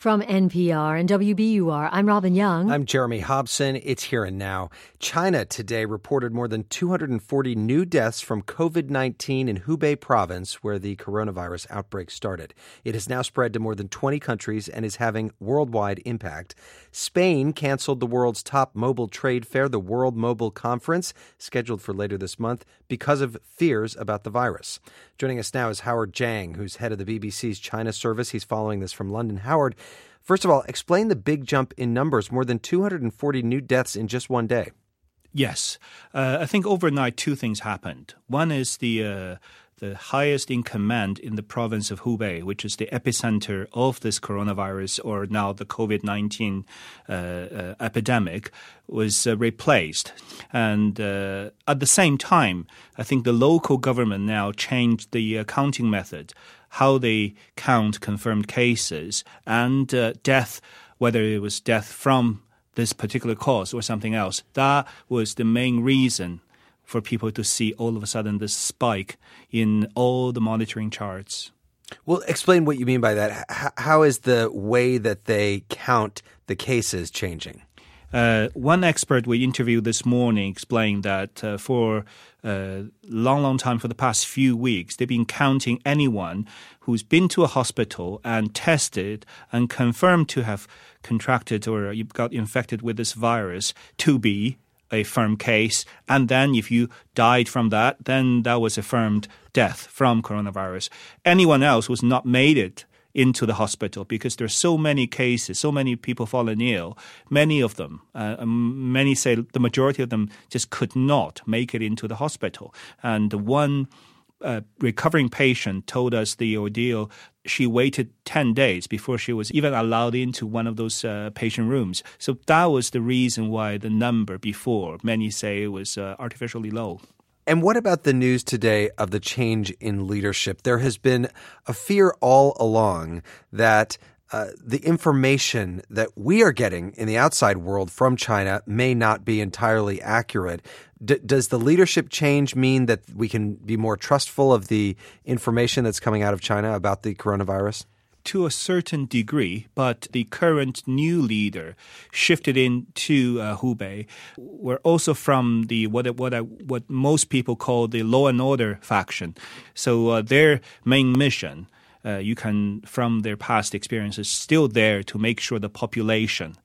From NPR and WBUR, I'm Robin Young. I'm Jeremy Hobson. It's Here and Now. China today reported more than 240 new deaths from COVID-19 in Hubei province, where the coronavirus outbreak started. It has now spread to more than 20 countries and is having worldwide impact. Spain canceled the world's top mobile trade fair, the World Mobile Conference, scheduled for later this month, because of fears about the virus. Joining us now is Howard Zhang, who's head of the BBC's China service. He's following this from London. Howard, first of all, explain the big jump in numbers, more than 240 new deaths in just one day. Yes. I think overnight two things happened. One is the highest in command in the province of Hubei, which is the epicenter of this coronavirus, or now the COVID-19 epidemic, was replaced. And at the same time, I think the local government now changed the counting method, how they count confirmed cases and death, whether it was death from this particular cause or something else. That was the main reason for people to see all of a sudden this spike in all the monitoring charts. Well, explain what you mean by that. How is the way that they count the cases changing? One expert we interviewed this morning explained that for a long time, for the past few weeks, they've been counting anyone who's been to a hospital and tested and confirmed to have contracted or got infected with this virus to be a firm case. And then if you died from that, then that was affirmed death from coronavirus. Anyone else who's not made it into the hospital, because there's so many cases, so many people fallen ill, many of them, many say the majority of them just could not make it into the hospital. And one recovering patient told us the ordeal. She waited 10 days before she was even allowed into one of those patient rooms. So that was the reason why the number before, many say it was artificially low. And what about the news today of the change in leadership? There has been a fear all along that the information that we are getting in the outside world from China may not be entirely accurate. Does the leadership change mean that we can be more trustful of the information that's coming out of China about the coronavirus? To a certain degree, but the current new leader shifted into Hubei were also from the what most people call the law and order faction. So their main mission, you can from their past experiences, still there to make sure the population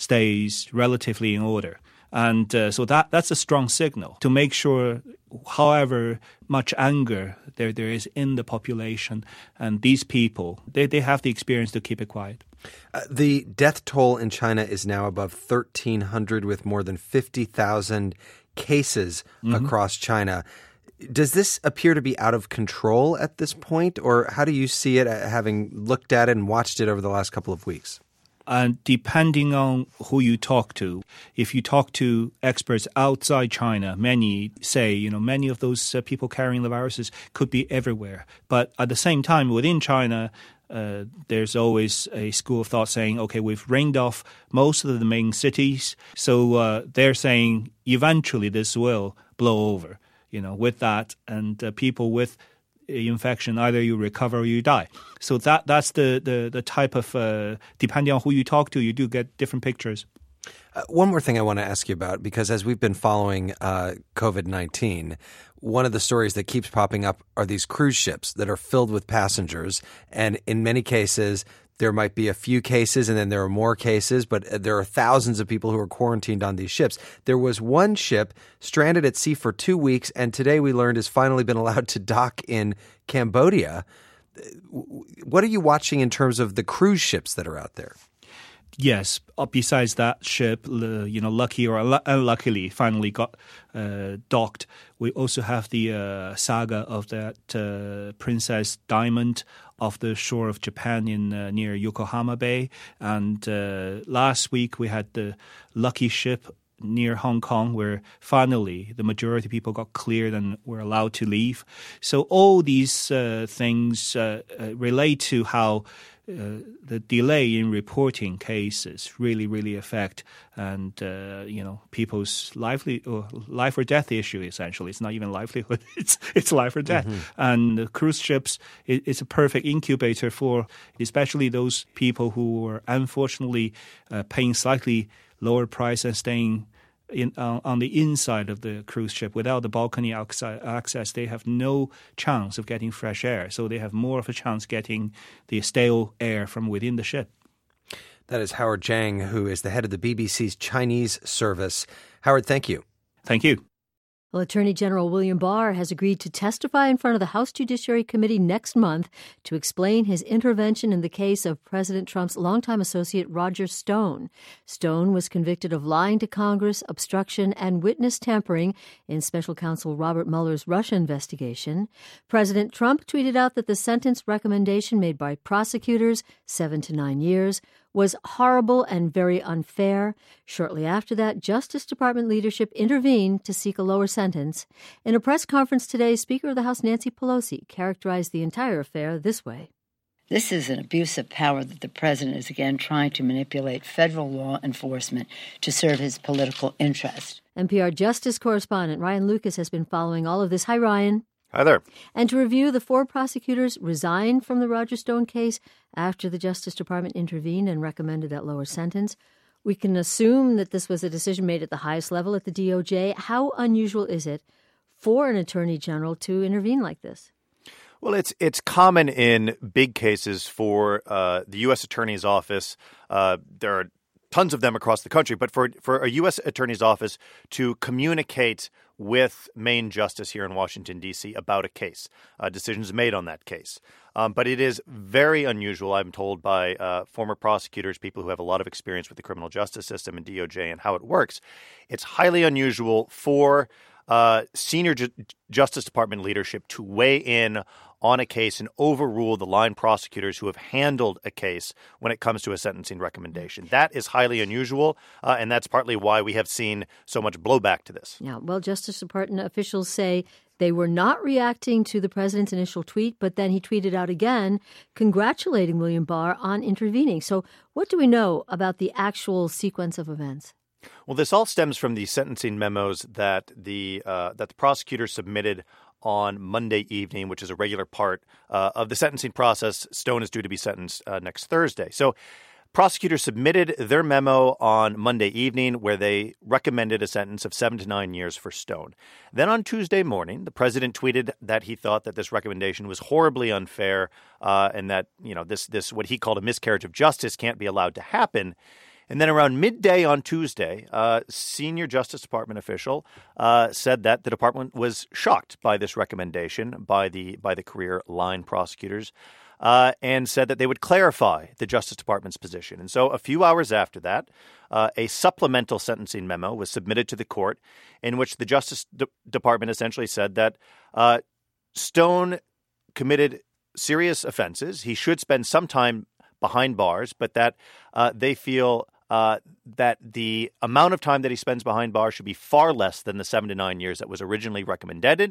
stays relatively in order. And so that's a strong signal to make sure, however much anger there is in the population, and these people, they have the experience to keep it quiet. The death toll in China is now above 1,300 with more than 50,000 cases across China. Does this appear to be out of control at this point, or how do you see it, having looked at it and watched it over the last couple of weeks? And depending on who you talk to, if you talk to experts outside China, many say, many of those people carrying the viruses could be everywhere. But at the same time, within China, there's always a school of thought saying, okay, we've rained off most of the main cities. So they're saying eventually this will blow over, with that. And people with infection, either you recover or you die. So that's the type of, depending on who you talk to, you do get different pictures. One more thing I want to ask you about, because as we've been following COVID-19, one of the stories that keeps popping up are these cruise ships that are filled with passengers. And in many cases, there might be a few cases and then there are more cases, but there are thousands of people who are quarantined on these ships. There was one ship stranded at sea for 2 weeks, and today we learned has finally been allowed to dock in Cambodia. What are you watching in terms of the cruise ships that are out there? Yes. Besides that ship, lucky or unluckily finally got docked. We also have the saga of that Princess Diamond off the shore of Japan in near Yokohama Bay. And last week we had the lucky ship near Hong Kong, where finally the majority of people got cleared and were allowed to leave. So all these things relate to how the delay in reporting cases really affect people's life or death issue. Essentially, it's not even livelihood; it's life or death. And the cruise ships it's a perfect incubator for especially those people who are unfortunately paying slightly lower price and staying on the inside of the cruise ship without the balcony access. They have no chance of getting fresh air, so they have more of a chance getting the stale air from within the ship. That is Howard Zhang, who is the head of the BBC's Chinese service. Howard, thank you. Thank you. Well, Attorney General William Barr has agreed to testify in front of the House Judiciary Committee next month to explain his intervention in the case of President Trump's longtime associate Roger Stone. Stone was convicted of lying to Congress, obstruction, and witness tampering in Special Counsel Robert Mueller's Russia investigation. President Trump tweeted out that the sentence recommendation made by prosecutors, 7 to 9 years, was horrible and very unfair. Shortly after that, Justice Department leadership intervened to seek a lower sentence. In a press conference today, Speaker of the House Nancy Pelosi characterized the entire affair this way. This is an abuse of power that the president is again trying to manipulate federal law enforcement to serve his political interest. NPR Justice correspondent Ryan Lucas has been following all of this. Hi, Ryan. Hi there. And to review, the 4 prosecutors resigned from the Roger Stone case after the Justice Department intervened and recommended that lower sentence. We can assume that this was a decision made at the highest level at the DOJ. How unusual is it for an attorney general to intervene like this? Well, it's common in big cases for the U.S. Attorney's Office. There are tons of them across the country, but for a U.S. Attorney's Office to communicate with Main Justice here in Washington, D.C. about a case, decisions made on that case. But it is very unusual, I'm told, by former prosecutors, people who have a lot of experience with the criminal justice system and DOJ and how it works. It's highly unusual for senior Justice Department leadership to weigh in on a case and overrule the line prosecutors who have handled a case when it comes to a sentencing recommendation. That is highly unusual, and that's partly why we have seen so much blowback to this. Yeah, well, Justice Department officials say they were not reacting to the president's initial tweet, but then he tweeted out again congratulating William Barr on intervening. So what do we know about the actual sequence of events? Well, this all stems from the sentencing memos that the prosecutor submitted on Monday evening, which is a regular part of the sentencing process. Stone is due to be sentenced next Thursday. So prosecutors submitted their memo on Monday evening where they recommended a sentence of 7 to 9 years for Stone. Then on Tuesday morning, the president tweeted that he thought that this recommendation was horribly unfair and that, this what he called a miscarriage of justice can't be allowed to happen. And then around midday on Tuesday, a senior Justice Department official said that the department was shocked by this recommendation by the career line prosecutors and said that they would clarify the Justice Department's position. And so a few hours after that, a supplemental sentencing memo was submitted to the court in which the Justice Department essentially said that Stone committed serious offenses. He should spend some time behind bars, but that they feel that the amount of time that he spends behind bars should be far less than the 7 to 9 years that was originally recommended,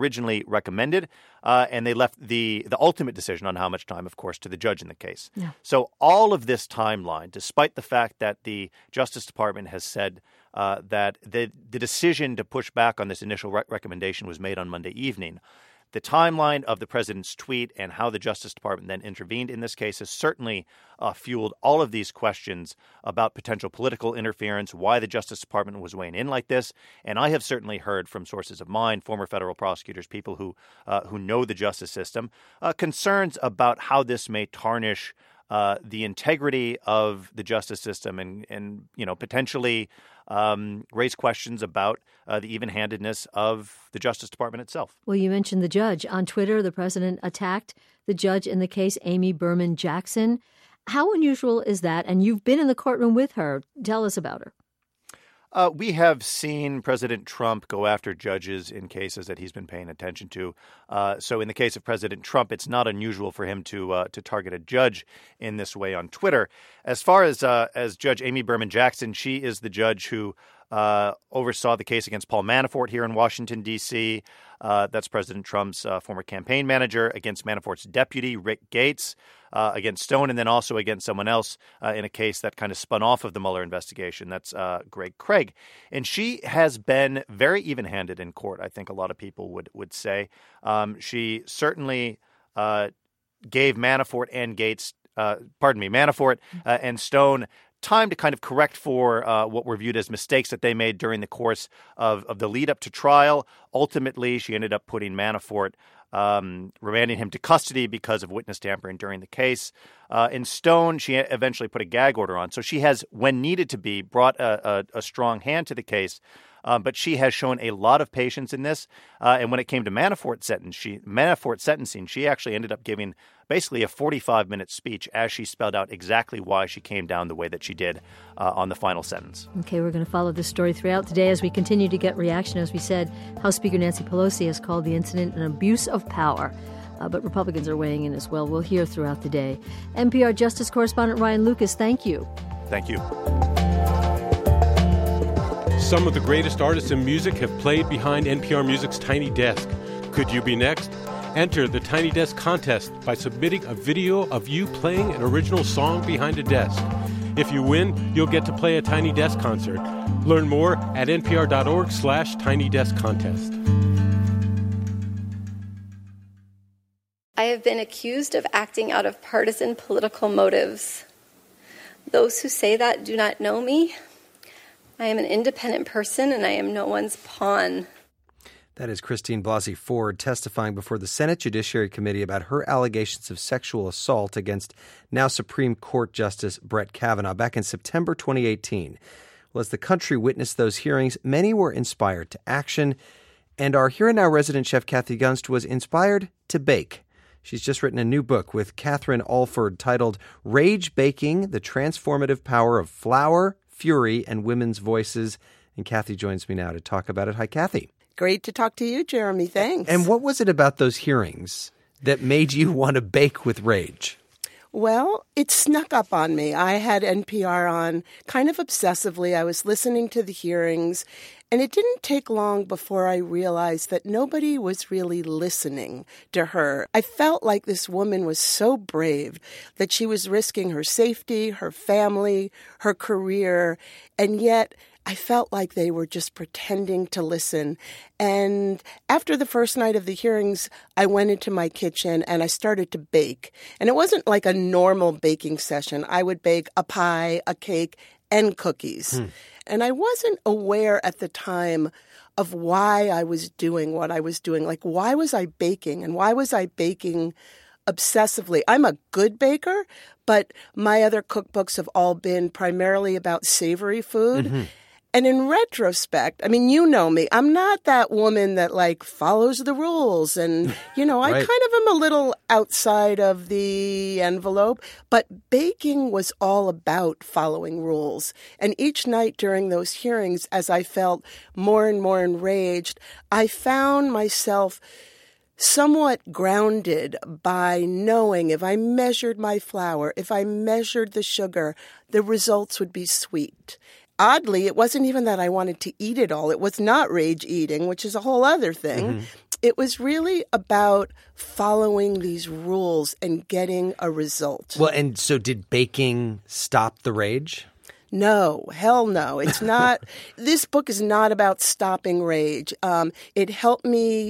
and they left the ultimate decision on how much time, of course, to the judge in the case. Yeah. So all of this timeline, despite the fact that the Justice Department has said that the decision to push back on this initial recommendation was made on Monday evening, the timeline of the president's tweet and how the Justice Department then intervened in this case has certainly fueled all of these questions about potential political interference, why the Justice Department was weighing in like this. And I have certainly heard from sources of mine, former federal prosecutors, people who know the justice system, concerns about how this may tarnish the integrity of the justice system and potentially raise questions about the even-handedness of the Justice Department itself. Well, you mentioned the judge. On Twitter, the president attacked the judge in the case, Amy Berman Jackson. How unusual is that? And you've been in the courtroom with her. Tell us about her. We have seen President Trump go after judges in cases that he's been paying attention to. So in the case of President Trump, it's not unusual for him to target a judge in this way on Twitter. As far as Judge Amy Berman Jackson, she is the judge who oversaw the case against Paul Manafort here in Washington, D.C. That's President Trump's former campaign manager, against Manafort's deputy, Rick Gates, against Stone, and then also against someone else in a case that kind of spun off of the Mueller investigation. That's Greg Craig. And she has been very even-handed in court, I think a lot of people would say. She certainly gave Manafort and Manafort and Stone time to kind of correct for what were viewed as mistakes that they made during the course of the lead up to trial. Ultimately, she ended up putting Manafort, remanding him to custody because of witness tampering during the case. In Stone, she eventually put a gag order on. So she has, when needed to be, brought a strong hand to the case. But she has shown a lot of patience in this. And when it came to Manafort sentencing, she actually ended up giving basically a 45-minute speech as she spelled out exactly why she came down the way that she did on the final sentence. Okay, we're going to follow this story throughout today as we continue to get reaction. As we said, House Speaker Nancy Pelosi has called the incident an abuse of power. But Republicans are weighing in as well. We'll hear throughout the day. NPR Justice Correspondent Ryan Lucas, thank you. Thank you. Some of the greatest artists in music have played behind NPR Music's Tiny Desk. Could you be next? Enter the Tiny Desk contest by submitting a video of you playing an original song behind a desk. If you win, you'll get to play a Tiny Desk concert. Learn more at npr.org/tinydeskcontest. I have been accused of acting out of partisan political motives. Those who say that do not know me. I am an independent person, and I am no one's pawn. That is Christine Blasey Ford testifying before the Senate Judiciary Committee about her allegations of sexual assault against now Supreme Court Justice Brett Kavanaugh back in September 2018. Well, as the country witnessed those hearings, many were inspired to action, and our Here and Now resident chef Kathy Gunst was inspired to bake. She's just written a new book with Catherine Alford titled Rage Baking, The Transformative Power of Flour, Fury, and Women's Voices. And Kathy joins me now to talk about it. Hi, Kathy. Great to talk to you, Jeremy. Thanks. And what was it about those hearings that made you want to bake with rage? Well, it snuck up on me. I had NPR on kind of obsessively. I was listening to the hearings, and it didn't take long before I realized that nobody was really listening to her. I felt like this woman was so brave that she was risking her safety, her family, her career, and yet I felt like they were just pretending to listen. And after the first night of the hearings, I went into my kitchen and I started to bake. And it wasn't like a normal baking session. I would bake a pie, a cake, and cookies. And I wasn't aware at the time of why I was doing what I was doing. Like, why was I baking? And why was I baking obsessively? I'm a good baker, but my other cookbooks have all been primarily about savory food. Mm-hmm. And in retrospect, I mean, you know me, I'm not that woman that like follows the rules. And, you know, I kind of am a little outside of the envelope. But baking was all about following rules. And each night during those hearings, as I felt more and more enraged, I found myself somewhat grounded by knowing if I measured my flour, if I measured the sugar, the results would be sweet. Oddly, it wasn't even that I wanted to eat it all. It was not rage eating, which is a whole other thing. Mm-hmm. It was really about following these rules and getting a result. Well, and so did baking stop the rage? No, hell no. It's not. This book is not about stopping rage. It helped me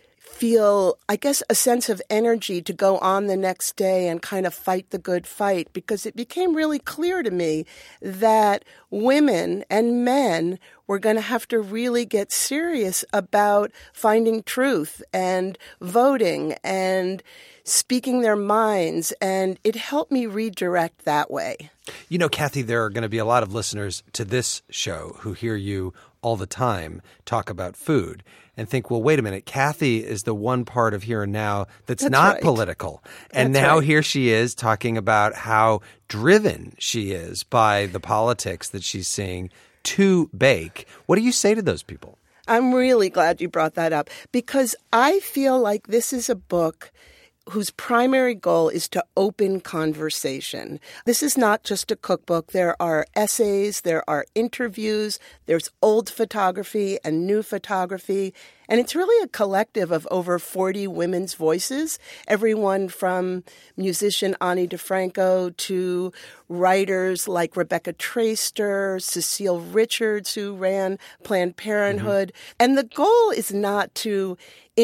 feel, I guess, a sense of energy to go on the next day and kind of fight the good fight, because it became really clear to me that women and men were going to have to really get serious about finding truth and voting and speaking their minds, and it helped me redirect that way. You know, Kathy, there are going to be a lot of listeners to this show who hear you all the time talk about food and think, well, wait a minute, Kathy is the one part of Here and Now that's not political. And now here she is talking about how driven she is by the politics that she's seeing to bake. What do you say to those people? I'm really glad you brought that up, because I feel like this is a book whose primary goal is to open conversation. This is not just a cookbook. There are essays, there are interviews, there's old photography and new photography, and it's really a collective of over 40 women's voices, everyone from musician Ani DeFranco to writers like Rebecca Traister, Cecile Richards, who ran Planned Parenthood. Mm-hmm. And the goal is not to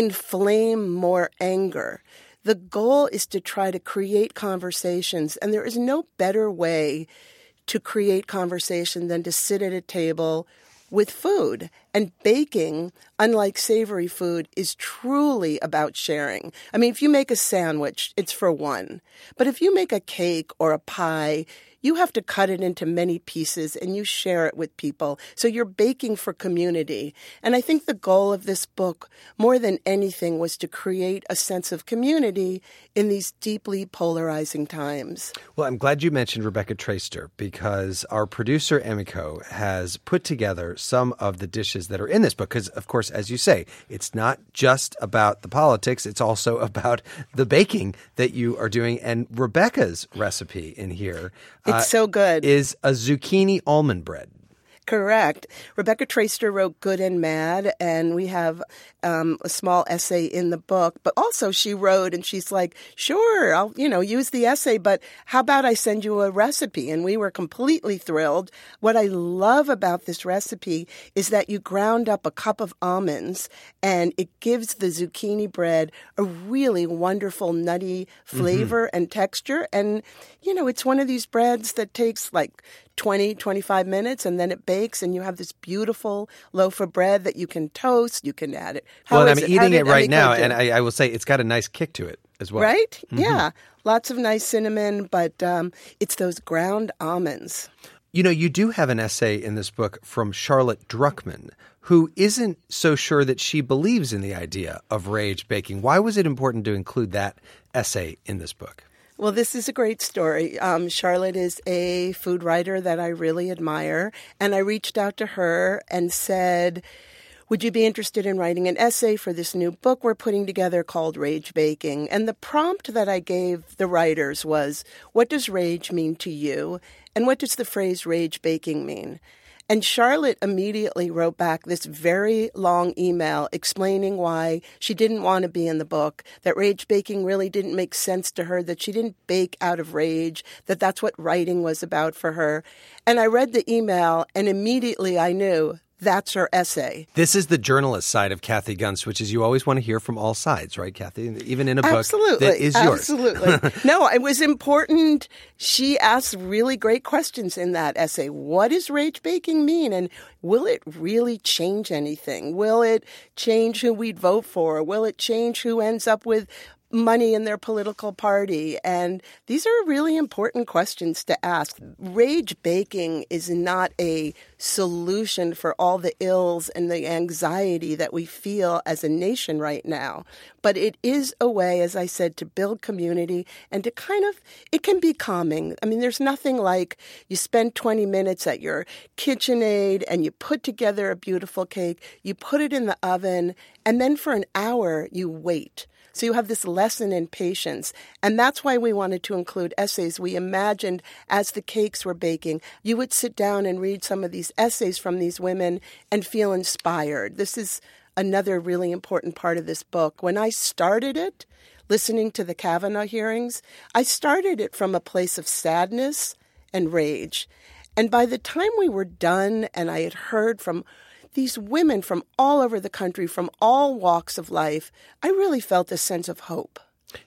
inflame more anger. The goal is to try to create conversations, and there is no better way to create conversation than to sit at a table with food. And baking, unlike savory food, is truly about sharing. I mean, if you make a sandwich, it's for one. But if you make a cake or a pie, you have to cut it into many pieces and you share it with people. So you're baking for community. And I think the goal of this book, more than anything, was to create a sense of community in these deeply polarizing times. Well, I'm glad you mentioned Rebecca Traister, because our producer, Emiko, has put together some of the dishes that are in this book. Because, of course, as you say, it's not just about the politics. It's also about the baking that you are doing. And Rebecca's recipe in here it's so good. Is a zucchini almond bread. Correct. Rebecca Traister wrote Good and Mad, and we have a small essay in the book. But also she wrote, and she's like, sure, I'll, use the essay, but how about I send you a recipe? And we were completely thrilled. What I love about this recipe is that you ground up a cup of almonds, and it gives the zucchini bread a really wonderful nutty flavor and texture. And, it's one of these breads that takes like 20, 25 minutes, and then it bakes, and you have this beautiful loaf of bread that you can toast. You can add it. I'm eating it right now, and I will say it's got a nice kick to it as well. Right? Mm-hmm. Yeah. Lots of nice cinnamon, but it's those ground almonds. You do have an essay in this book from Charlotte Druckmann, who isn't so sure that she believes in the idea of rage baking. Why was it important to include that essay in this book? Well, this is a great story. Charlotte is a food writer that I really admire, and I reached out to her and said, would you be interested in writing an essay for this new book we're putting together called Rage Baking? And the prompt that I gave the writers was, what does rage mean to you? And what does the phrase rage baking mean? And Charlotte immediately wrote back this very long email explaining why she didn't want to be in the book, that rage baking really didn't make sense to her, that she didn't bake out of rage, that that's what writing was about for her. And I read the email, and immediately I knew that's her essay. This is the journalist side of Kathy Gunst, which is you always want to hear from all sides, right, Kathy? Even in a book that is yours. Absolutely. No, it was important. She asked really great questions in that essay. What does rage baking mean? And will it really change anything? Will it change who we'd vote for? Will it change who ends up with money in their political party? And these are really important questions to ask. Rage baking is not a solution for all the ills and the anxiety that we feel as a nation right now. But it is a way, as I said, to build community and to it can be calming. I mean, there's nothing like you spend 20 minutes at your KitchenAid and you put together a beautiful cake, you put it in the oven, and then for an hour you wait. So you have this lesson in patience. And that's why we wanted to include essays. We imagined as the cakes were baking, you would sit down and read some of these essays from these women and feel inspired. This is another really important part of this book. When I started it, listening to the Kavanaugh hearings, I started it from a place of sadness and rage. And by the time we were done and I had heard from these women from all over the country, from all walks of life, I really felt a sense of hope.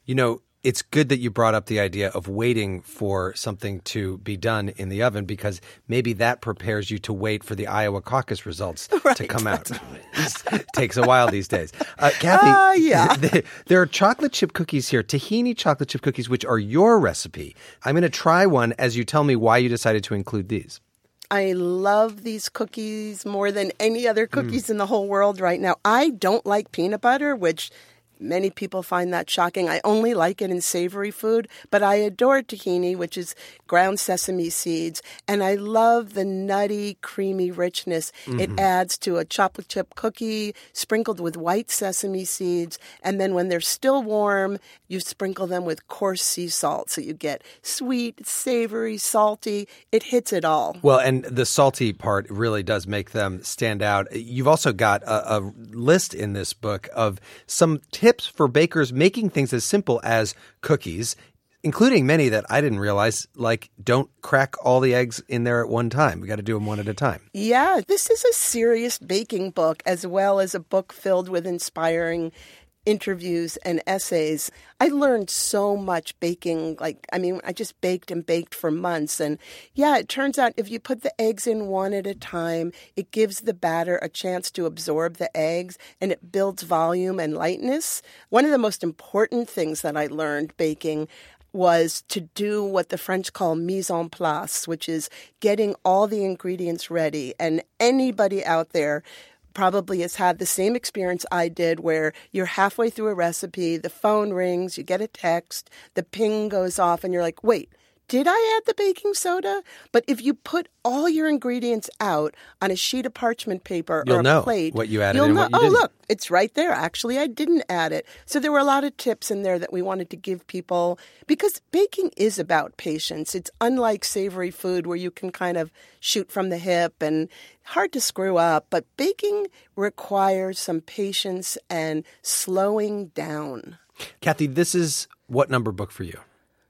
It's good that you brought up the idea of waiting for something to be done in the oven, because maybe that prepares you to wait for the Iowa caucus results to come out. It takes a while these days. Kathy, there are chocolate chip cookies here, tahini chocolate chip cookies, which are your recipe. I'm going to try one as you tell me why you decided to include these. I love these cookies more than any other cookies in the whole world right now. I don't like peanut butter, which Many people find that shocking. I only like it in savory food, but I adore tahini, which is ground sesame seeds, and I love the nutty, creamy richness it adds to a chocolate chip cookie sprinkled with white sesame seeds, and then when they're still warm, you sprinkle them with coarse sea salt, so you get sweet, savory, salty. It hits it all. Well, and the salty part really does make them stand out. You've also got a list in this book of some tips for bakers making things as simple as cookies, including many that I didn't realize, like don't crack all the eggs in there at one time. We got to do them one at a time. Yeah, this is a serious baking book as well as a book filled with inspiring interviews and essays. I learned so much baking. I just baked and baked for months. And yeah, it turns out if you put the eggs in one at a time, it gives the batter a chance to absorb the eggs and it builds volume and lightness. One of the most important things that I learned baking was to do what the French call mise en place, which is getting all the ingredients ready. And anybody out there probably has had the same experience I did where you're halfway through a recipe, the phone rings, you get a text, the ping goes off, and you're like, wait, did I add the baking soda? But if you put all your ingredients out on a sheet of parchment paper or a plate, you'll know what you added you'll and know, what you didn't. Look, it's right there. Actually, I didn't add it. So there were a lot of tips in there that we wanted to give people because baking is about patience. It's unlike savory food where you can kind of shoot from the hip and hard to screw up. But baking requires some patience and slowing down. Kathy, this is what number book for you?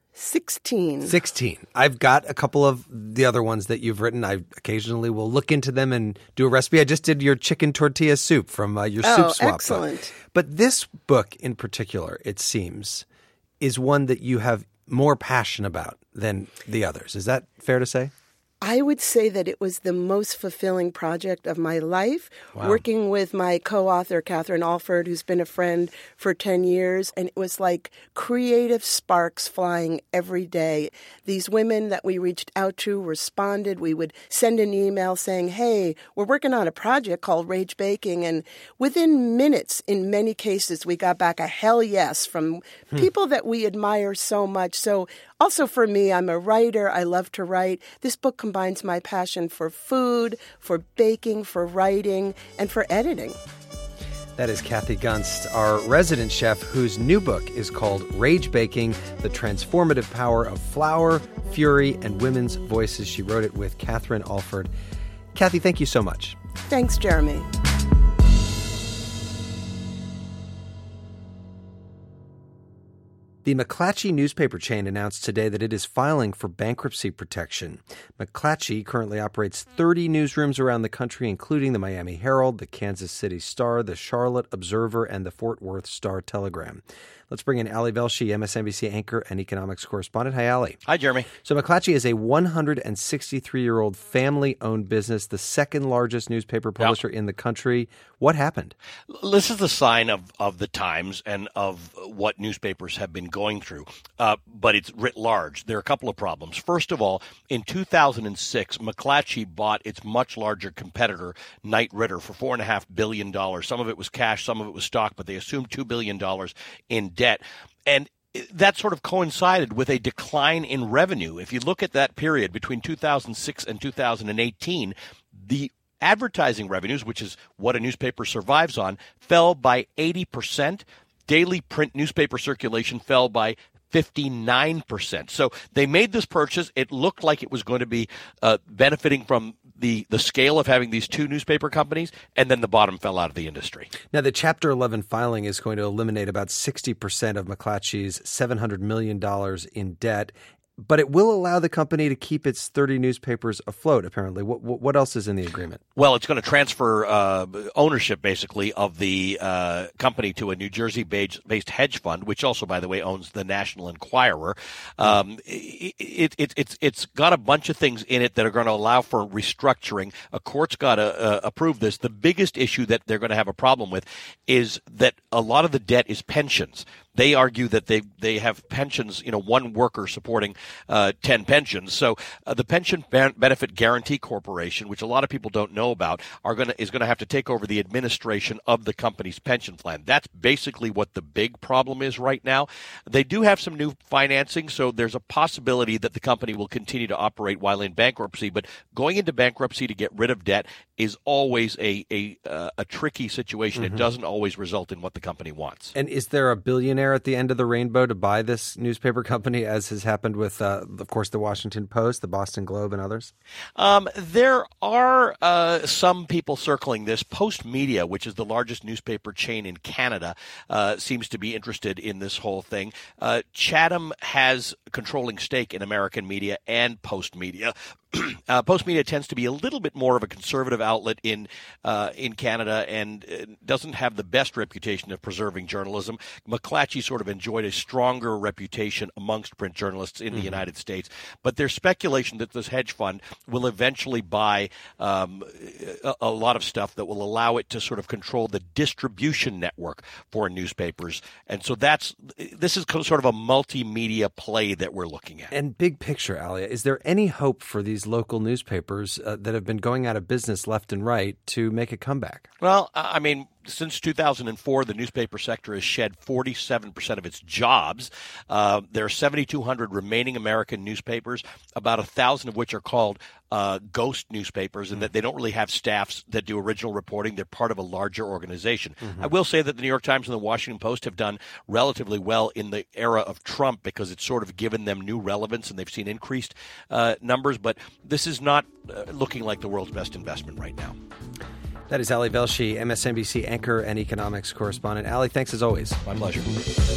16. I've got a couple of the other ones that you've written. I occasionally will look into them and do a recipe. I just did your chicken tortilla soup from your Soup Swap excellent book. But this book in particular, it seems, is one that you have more passion about than the others. Is that fair to say? I would say that it was the most fulfilling project of my life, working with my co-author, Catherine Alford, who's been a friend for 10 years. And it was like creative sparks flying every day. These women that we reached out to responded. We would send an email saying, hey, we're working on a project called Rage Baking. And within minutes, in many cases, we got back a hell yes from people that we admire so much. So also for me, I'm a writer. I love to write. This book combines my passion for food, for baking, for writing, and for editing. That is Kathy Gunst, our resident chef, whose new book is called Rage Baking, The Transformative Power of Flour, Fury, and Women's Voices. She wrote it with Catherine Alford. Kathy, thank you so much. Thanks, Jeremy. The McClatchy newspaper chain announced today that it is filing for bankruptcy protection. McClatchy currently operates 30 newsrooms around the country, including the Miami Herald, the Kansas City Star, the Charlotte Observer, and the Fort Worth Star-Telegram. Let's bring in Ali Velshi, MSNBC anchor and economics correspondent. Hi, Ali. Hi, Jeremy. So McClatchy is a 163-year-old family-owned business, the second largest newspaper publisher in the country. What happened? This is the sign of the times and of what newspapers have been going through, but it's writ large. There are a couple of problems. First of all, in 2006, McClatchy bought its much larger competitor, Knight Ridder, for $4.5 billion. Some of it was cash, some of it was stock, but they assumed $2 billion in debt. And that sort of coincided with a decline in revenue. If you look at that period between 2006 and 2018, the advertising revenues, which is what a newspaper survives on, fell by 80%. Daily print newspaper circulation fell by 59%. So they made this purchase. It looked like it was going to be benefiting from the scale of having these two newspaper companies, and then the bottom fell out of the industry. Now, the Chapter 11 filing is going to eliminate about 60% of McClatchy's $700 million in debt, but it will allow the company to keep its 30 newspapers afloat, apparently. What else is in the agreement? Well, it's going to transfer ownership, basically, of the company to a New Jersey-based hedge fund, which also, by the way, owns the National Enquirer. It's got a bunch of things in it that are going to allow for restructuring. A court's got to approve this. The biggest issue that they're going to have a problem with is that a lot of the debt is pensions. They argue that they have pensions, one worker supporting 10 pensions. So the Pension Benefit Guaranty Corporation, which a lot of people don't know about, is going to have to take over the administration of the company's pension plan. That's basically what the big problem is right now. They do have some new financing, so there's a possibility that the company will continue to operate while in bankruptcy. But going into bankruptcy to get rid of debt is always a tricky situation. It doesn't always result in what the company wants. And is there a billionaire at the end of the rainbow to buy this newspaper company, as has happened with, of course, the Washington Post, the Boston Globe, and others? There are some people circling this. Post Media, which is the largest newspaper chain in Canada, seems to be interested in this whole thing. Chatham has a controlling stake in American media and Post Media. Post Media tends to be a little bit more of a conservative outlet in Canada and doesn't have the best reputation of preserving journalism. McClatchy sort of enjoyed a stronger reputation amongst print journalists in the United States. But there's speculation that this hedge fund will eventually buy a lot of stuff that will allow it to sort of control the distribution network for newspapers. And so this is sort of a multimedia play that we're looking at. And big picture, Alia, is there any hope for these local newspapers that have been going out of business left and right to make a comeback? Well, I mean, since 2004, the newspaper sector has shed 47% of its jobs. There are 7,200 remaining American newspapers, about 1,000 of which are called ghost newspapers, and that they don't really have staffs that do original reporting. They're part of a larger organization. I will say that the New York Times and the Washington Post have done relatively well in the era of Trump because it's sort of given them new relevance and they've seen increased numbers. But this is not looking like the world's best investment right now. That is Ali Velshi, MSNBC anchor and economics correspondent. Ali, thanks as always. My pleasure. The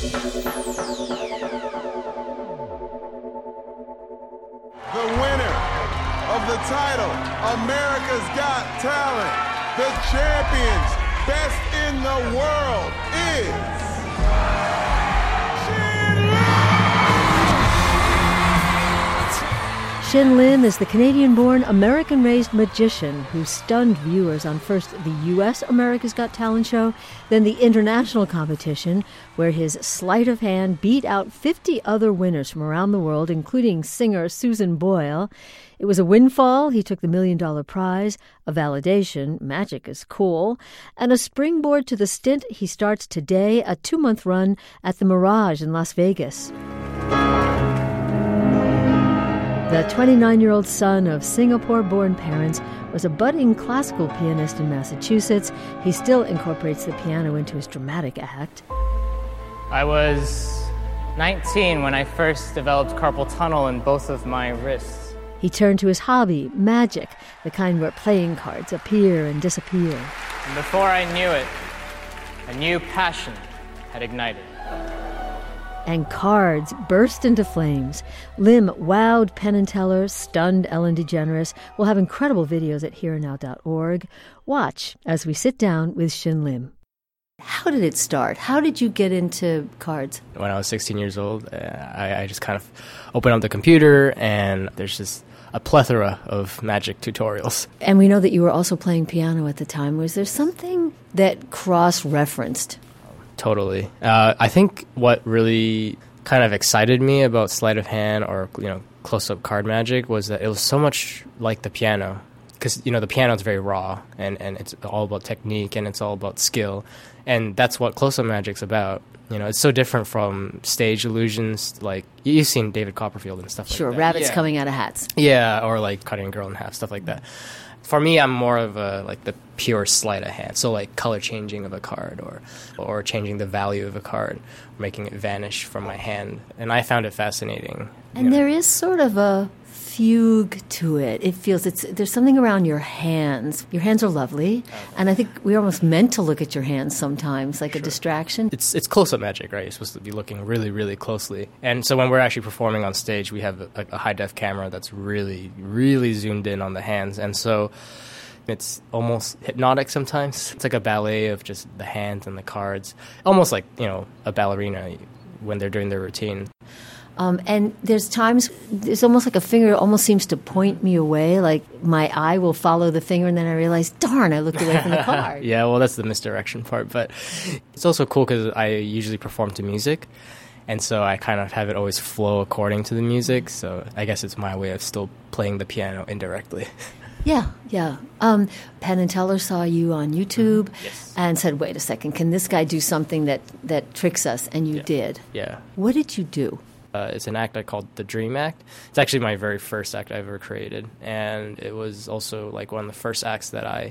winner of the title, America's Got Talent, the champions, best in the world, is Shin Lim is the Canadian-born, American-raised magician who stunned viewers on first the U.S. America's Got Talent show, then the international competition, where his sleight of hand beat out 50 other winners from around the world, including singer Susan Boyle. It was a windfall. He took the $1 million prize, a validation, magic is cool, and a springboard to the stint he starts today, a 2-month run at the Mirage in Las Vegas. The 29-year-old son of Singapore-born parents was a budding classical pianist in Massachusetts. He still incorporates the piano into his dramatic act. I was 19 when I first developed carpal tunnel in both of my wrists. He turned to his hobby, magic, the kind where playing cards appear and disappear. And before I knew it, a new passion had ignited. And cards burst into flames. Lim wowed Penn and Teller, stunned Ellen DeGeneres. We'll have incredible videos at hereandnow.org. Watch as we sit down with Shin Lim. How did it start? How did you get into cards? When I was 16 years old, I just kind of opened up the computer, and there's just a plethora of magic tutorials. And we know that you were also playing piano at the time. Was there something that cross-referenced? Totally. I think what really kind of excited me about sleight of hand or, close-up card magic was that it was so much like the piano. Because, the piano is very raw, and it's all about technique, and it's all about skill. And that's what close-up magic's about. It's so different from stage illusions. Like, you've seen David Copperfield and stuff like that. Sure, rabbits coming out of hats. Yeah, or, cutting a girl in half, stuff like that. For me, I'm more of the pure sleight of hand. So color changing of a card or changing the value of a card, making it vanish from my hand. And I found it fascinating. And there is sort of a fugue to it. It feels there's something around your hands. Your hands are lovely, and I think we're almost meant to look at your hands sometimes, like a distraction. It's close-up magic, right? You're supposed to be looking really, really closely. And so when we're actually performing on stage, we have a high-def camera that's really, really zoomed in on the hands, and so it's almost hypnotic sometimes. It's like a ballet of just the hands and the cards, almost like, a ballerina when they're doing their routine. And there's times, there's almost like a finger almost seems to point me away, like my eye will follow the finger, and then I realize, darn, I looked away from the card. Yeah, well, that's the misdirection part. But it's also cool because I usually perform to music, and so I kind of have it always flow according to the music. So I guess it's my way of still playing the piano indirectly. Yeah. Penn and Teller saw you on YouTube and said, wait a second, can this guy do something that tricks us? And you did. Yeah. What did you do? It's an act I called the Dream Act. It's actually my very first act I ever created, and it was also like one of the first acts that I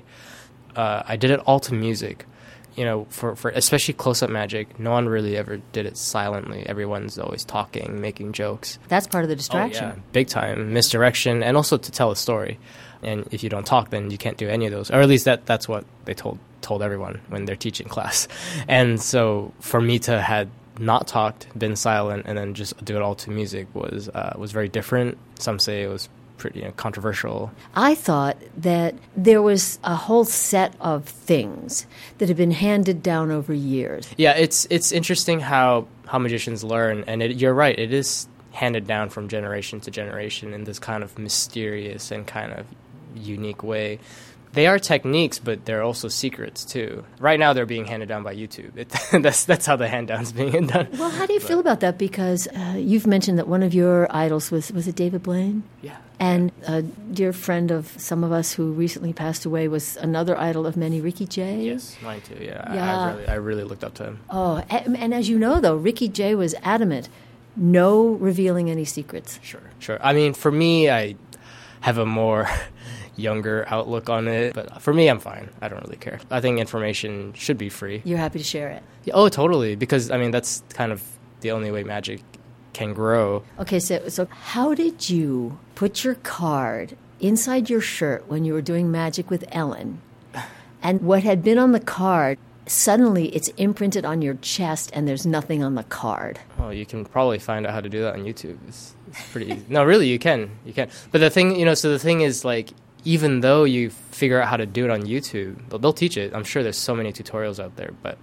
did it all to music. You know, for especially close-up magic, no one really ever did it silently. Everyone's always talking, making jokes. That's part of the distraction. Oh, yeah. Big time. Misdirection, and also to tell a story. And if you don't talk, then you can't do any of those. Or at least that's what they told everyone when they're teaching class. And so for me to had not talked, been silent, and then just do it all to music was very different. Some say it was pretty controversial. I thought that there was a whole set of things that have been handed down over years. Yeah, it's interesting how magicians learn, and you're right, it is handed down from generation to generation in this kind of mysterious and kind of unique way. They are techniques, but they're also secrets too. Right now, they're being handed down by YouTube. That's how the hand-down's being done. Well, how do you feel about that? Because you've mentioned that one of your idols was it David Blaine? Yeah. And a dear friend of some of us who recently passed away was another idol of many, Ricky Jay. Yes, mine too. Yeah. I really looked up to him. Oh, and as you know, though, Ricky Jay was adamant, no revealing any secrets. Sure. I mean, for me, I have a more younger outlook on it, but for me, I'm fine. I don't really care. I think information should be free. You're happy to share it? Oh, totally, because I mean that's kind of the only way magic can grow. Okay, so how did you put your card inside your shirt when you were doing magic with Ellen, and what had been on the card, suddenly it's imprinted on your chest and there's nothing on the card? Oh, you can probably find out how to do that on YouTube. It's pretty easy. No, really, you can. But the thing, so the thing is, like, even though you figure out how to do it on YouTube, they'll teach it. I'm sure there's so many tutorials out there, but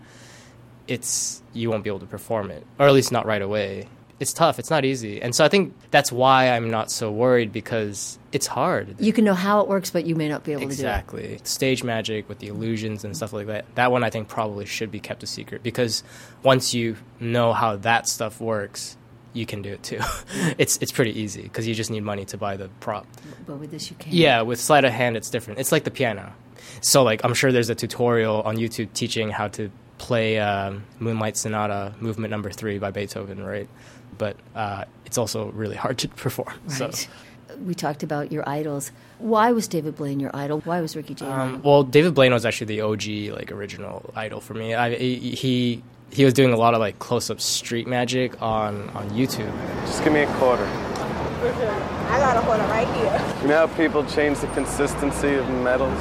you won't be able to perform it, or at least not right away. It's tough. It's not easy. And so I think that's why I'm not so worried, because it's hard. You can know how it works, but you may not be able to do it. Exactly. Stage magic with the illusions and stuff like that, that one I think probably should be kept a secret, because once you know how that stuff works, you can do it too. It's pretty easy because you just need money to buy the prop. But with this you can. Yeah, with sleight of hand it's different. It's like the piano. So like I'm sure there's a tutorial on YouTube teaching how to play Moonlight Sonata Movement No. 3 by Beethoven, right? But it's also really hard to perform. Right. So. We talked about your idols. Why was David Blaine your idol? Why was Ricky Jay your idol? Well, David Blaine was actually the OG, like, original idol for me. He was doing a lot of like close-up street magic on YouTube. Just give me a quarter. I got a quarter right here. You know how people change the consistency of metals?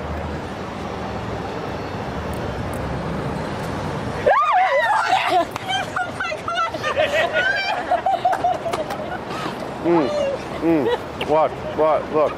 What? Look.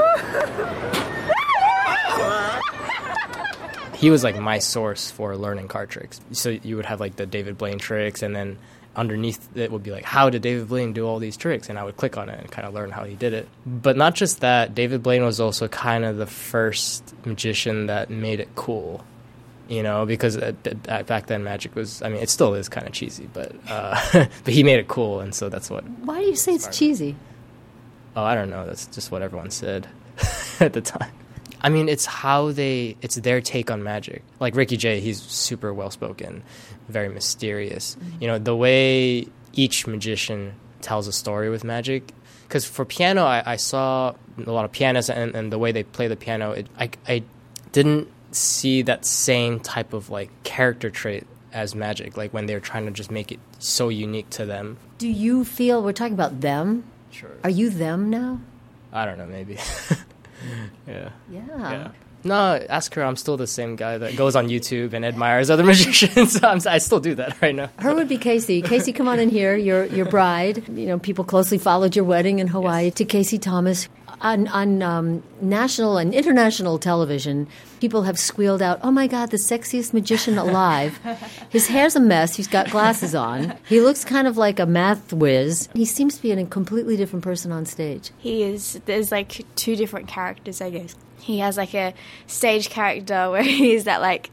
He was like my source for learning card tricks. So you would have like the David Blaine tricks, and then underneath it would be like, how did David Blaine do all these tricks? And I would click on it and kind of learn how he did it. But not just that, David Blaine was also kind of the first magician that made it cool. You know, because back then magic was, I mean, it still is kind of cheesy, but but he made it cool, and so that's what. Why do you say it's cheesy? Oh, I don't know. That's just what everyone said at the time. I mean, it's their take on magic. Like Ricky Jay, he's super well-spoken, very mysterious. Mm-hmm. You know, the way each magician tells a story with magic. Because for piano, I saw a lot of pianists, and the way they play the piano, I didn't see that same type of like character trait as magic, like when they're trying to just make it so unique to them. Do you feel, we're talking about them? Sure. Are you them now? I don't know, maybe. Yeah. No, ask her. I'm still the same guy that goes on YouTube and admires other magicians. I still do that right now. Her would be Casey. Casey, come on in here. Your bride. You know, people closely followed your wedding in Hawaii. Yes. To Casey Thomas. On national and international television, people have squealed out, "Oh my God, the sexiest magician alive." His hair's a mess. He's got glasses on. He looks kind of like a math whiz. He seems to be a completely different person on stage. He is. There's like two different characters, I guess. He has like a stage character where he's that like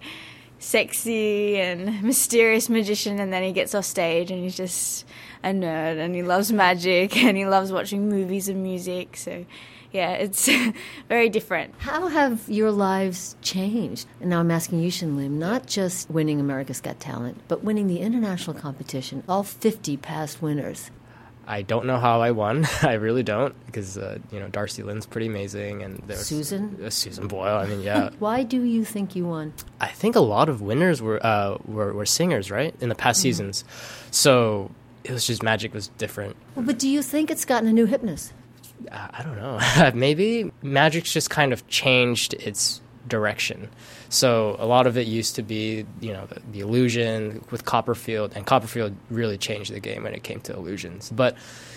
sexy and mysterious magician, and then he gets off stage and he's just a nerd and he loves magic and he loves watching movies and music. So yeah, it's very different. How have your lives changed? And now I'm asking you, Shin Lim, not just winning America's Got Talent, but winning the international competition, all 50 past winners. I don't know how I won. I really don't, because Darcy Lynn's pretty amazing, and there's Susan Boyle. I mean, yeah. Why do you think you won? I think a lot of winners were singers, right, in the past seasons. So it was just magic was different. Well, but do you think it's gotten a new hipness? I don't know. Maybe magic's just kind of changed its direction. So a lot of it used to be, the illusion with Copperfield, and Copperfield really changed the game when it came to illusions. But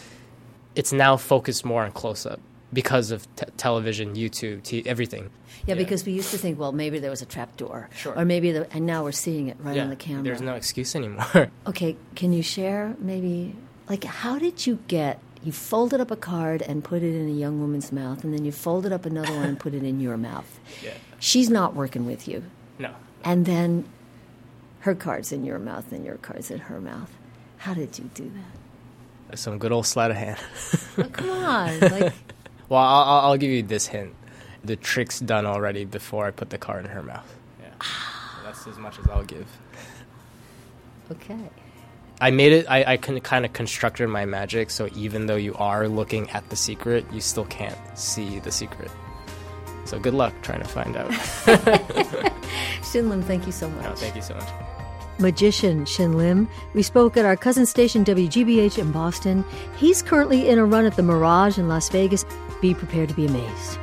it's now focused more on close-up because of television, YouTube, everything. Yeah, because we used to think, well, maybe there was a trapdoor. Sure. Or maybe, and now we're seeing it right on the camera. There's no excuse anymore. Okay, can you share maybe, how did you you folded up a card and put it in a young woman's mouth, and then you folded up another one and put it in your mouth. Yeah. She's not working with you. No. And then her card's in your mouth and your card's in her mouth. How did you do that? Some good old sleight of hand. Oh, come on. Well, I'll give you this hint. The trick's done already before I put the card in her mouth. Yeah. That's as much as I'll give. Okay. I made it, I kind of constructed my magic, so even though you are looking at the secret, you still can't see the secret. So good luck trying to find out. Shin Lim, thank you so much. No, thank you so much. Magician Shin Lim. We spoke at our cousin station WGBH in Boston. He's currently in a run at the Mirage in Las Vegas. Be prepared to be amazed.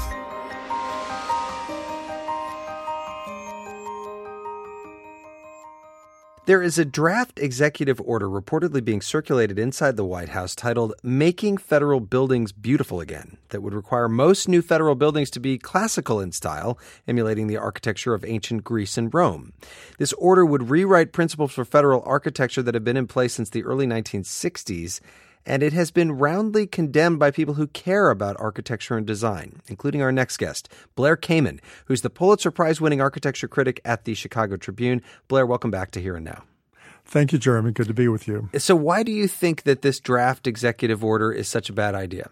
There is a draft executive order reportedly being circulated inside the White House titled Making Federal Buildings Beautiful Again that would require most new federal buildings to be classical in style, emulating the architecture of ancient Greece and Rome. This order would rewrite principles for federal architecture that have been in place since the early 1960s, and it has been roundly condemned by people who care about architecture and design, including our next guest, Blair Kamin, who's the Pulitzer Prize-winning architecture critic at the Chicago Tribune. Blair, welcome back to Here and Now. Thank you, Jeremy. Good to be with you. So why do you think that this draft executive order is such a bad idea?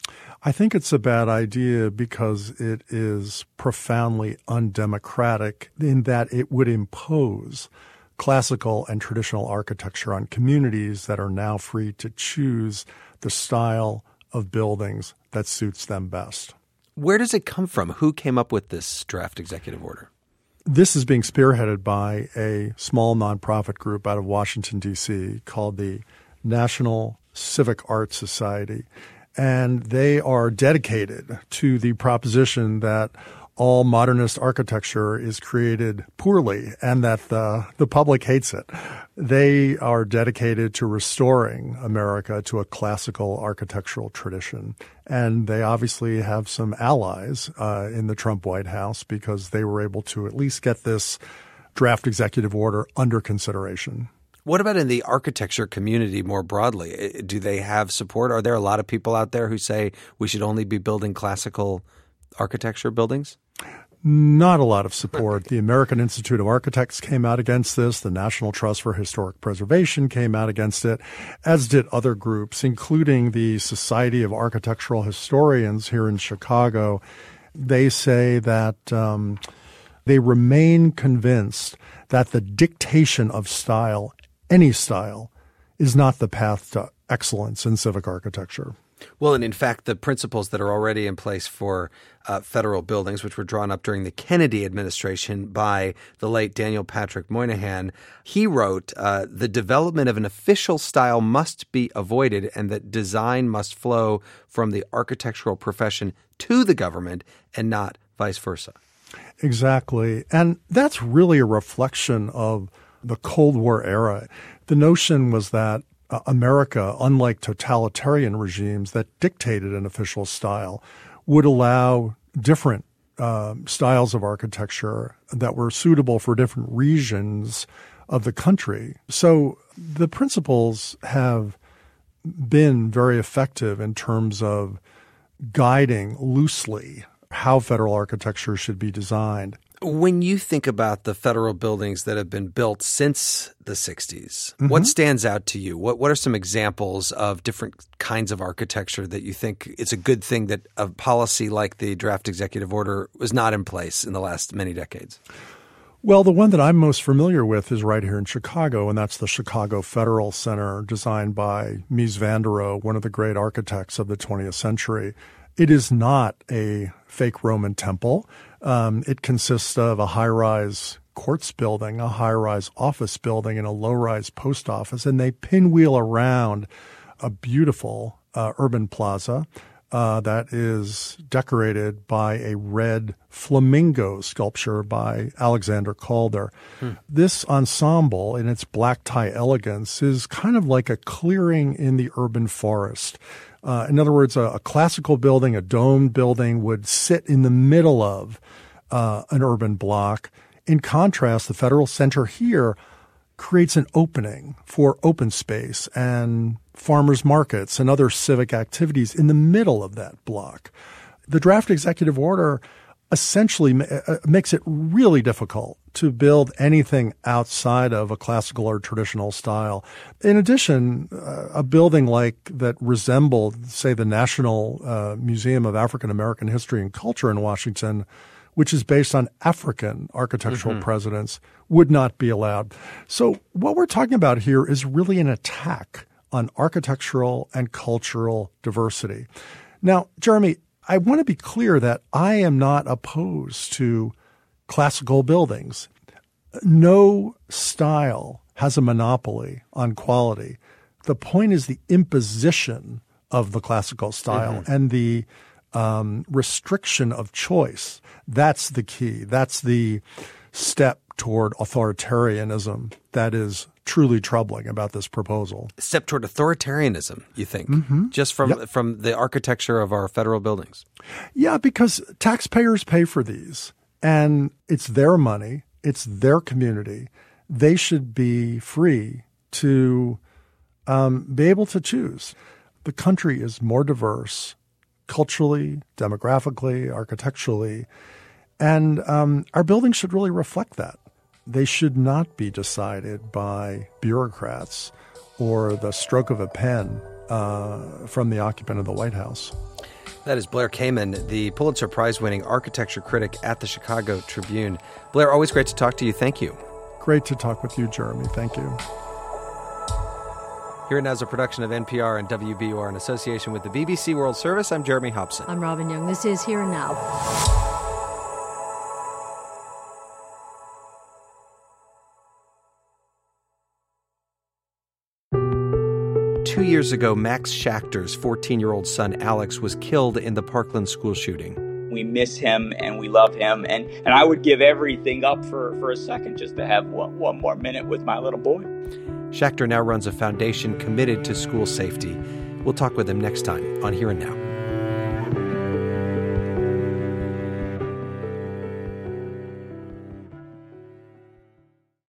I think it's a bad idea because it is profoundly undemocratic in that it would impose classical and traditional architecture on communities that are now free to choose the style of buildings that suits them best. Where does it come from? Who came up with this draft executive order? This is being spearheaded by a small nonprofit group out of Washington, D.C. called the National Civic Arts Society. And they are dedicated to the proposition that all modernist architecture is created poorly and that the public hates it. They are dedicated to restoring America to a classical architectural tradition. And they obviously have some allies in the Trump White House because they were able to at least get this draft executive order under consideration. What about in the architecture community more broadly? Do they have support? Are there a lot of people out there who say we should only be building classical architecture buildings? Not a lot of support. The American Institute of Architects came out against this. The National Trust for Historic Preservation came out against it, as did other groups, including the Society of Architectural Historians here in Chicago. They say that they remain convinced that the dictation of style, any style, is not the path to excellence in civic architecture. Well, and in fact, the principles that are already in place for federal buildings, which were drawn up during the Kennedy administration by the late Daniel Patrick Moynihan, he wrote, the development of an official style must be avoided and that design must flow from the architectural profession to the government and not vice versa. Exactly. And that's really a reflection of the Cold War era. The notion was that America, unlike totalitarian regimes that dictated an official style, would allow different styles of architecture that were suitable for different regions of the country. So the principles have been very effective in terms of guiding loosely how federal architecture should be designed. When you think about the federal buildings that have been built since the 60s, what stands out to you? What are some examples of different kinds of architecture that you think it's a good thing that a policy like the draft executive order was not in place in the last many decades? Well, the one that I'm most familiar with is right here in Chicago, and that's the Chicago Federal Center, designed by Mies van der Rohe, one of the great architects of the 20th century. It is not a fake Roman temple. It consists of a high-rise courts building, a high-rise office building, and a low-rise post office, and they pinwheel around a beautiful urban plaza that is decorated by a red flamingo sculpture by Alexander Calder. This ensemble, in its black tie elegance, is kind of like a clearing in the urban forest. In other words, a classical building, a domed building, would sit in the middle of an urban block. In contrast, the Federal Center here creates an opening for open space and farmers markets and other civic activities in the middle of that block. The draft executive order essentially makes it really difficult to build anything outside of a classical or traditional style. In addition, a building like that resembled, say, the National Museum of African American History and Culture in Washington, which is based on African architectural precedents, would not be allowed. So what we're talking about here is really an attack on architectural and cultural diversity. Now, Jeremy, I want to be clear that I am not opposed to classical buildings. No style has a monopoly on quality. The point is the imposition of the classical style and the restriction of choice. That's the key. That's the step toward authoritarianism that is truly troubling about this proposal. Step toward authoritarianism, you think, just from the architecture of our federal buildings? Yeah, because taxpayers pay for these, and it's their money, it's their community. They should be free to be able to choose. The country is more diverse culturally, demographically, architecturally, and our buildings should really reflect that. They should not be decided by bureaucrats or the stroke of a pen from the occupant of the White House. That is Blair Kamin, the Pulitzer Prize-winning architecture critic at the Chicago Tribune. Blair, always great to talk to you. Thank you. Great to talk with you, Jeremy. Thank you. Here and Now is a production of NPR and WBUR in association with the BBC World Service. I'm Jeremy Hobson. I'm Robin Young. This is Here and Now. 2 years ago, Max Schachter's 14-year-old son, Alex, was killed in the Parkland school shooting. We miss him and we love him. And I would give everything up for a second just to have one more minute with my little boy. Schachter now runs a foundation committed to school safety. We'll talk with him next time on Here and Now.